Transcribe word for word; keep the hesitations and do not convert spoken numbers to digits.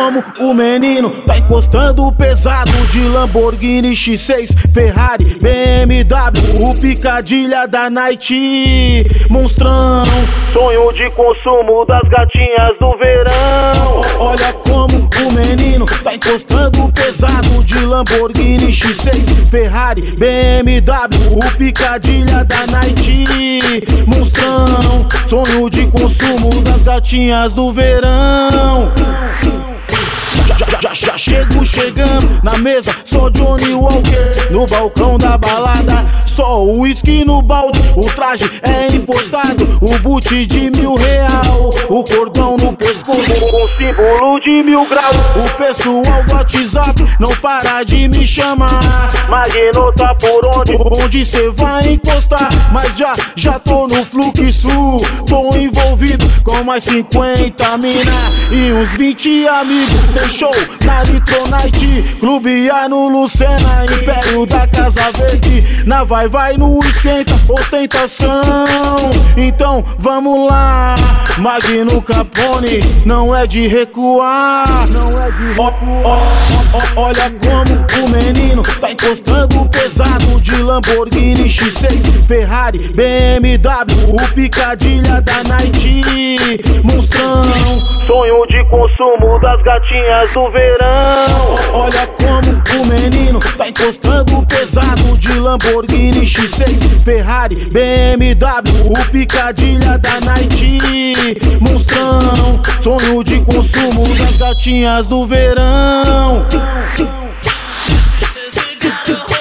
como o menino tá encostando pesado de Lamborghini X seis, Ferrari, B M W, o Picadilha da Night, monstrão, sonho de consumo das gatinhas do verão. Olha como o menino tá encostando pesado de Lamborghini X seis, Ferrari, B M W, o Picadilha da Night, monstrão, sonho de consumo das gatinhas do verão. Já, já, já chego chegando na mesa, só Johnny Walker no balcão da balada, só o uísque no balde, o traje é importado, o boot de mil real, o cordão no pescoço com símbolo de mil graus. O pessoal do WhatsApp não para de me chamar, Magno tá por onde? Onde cê vai encostar? Mas já, já tô no fluxo, tô envolvido com mais cinquenta mina e uns vinte amigos. Tem show na Litronite, Clube A no Lucena, Império da Casa Verde, na vai vai no esquenta, ostentação. Então vamos lá, Magno Capone, não é de recuar, não é de recuar. Oh, oh, oh, olha como o menino tá encostando pesado de Lamborghini X seis, Ferrari, B M W, o Picadilha da Night, monstrão, sonho de consumo das gatinhas do verão. Olha como o menino tá encostando pesado de Lamborghini X seis, Ferrari, B M W, o Picadilha da Night, monstrão, sonho de consumo das gatinhas do verão.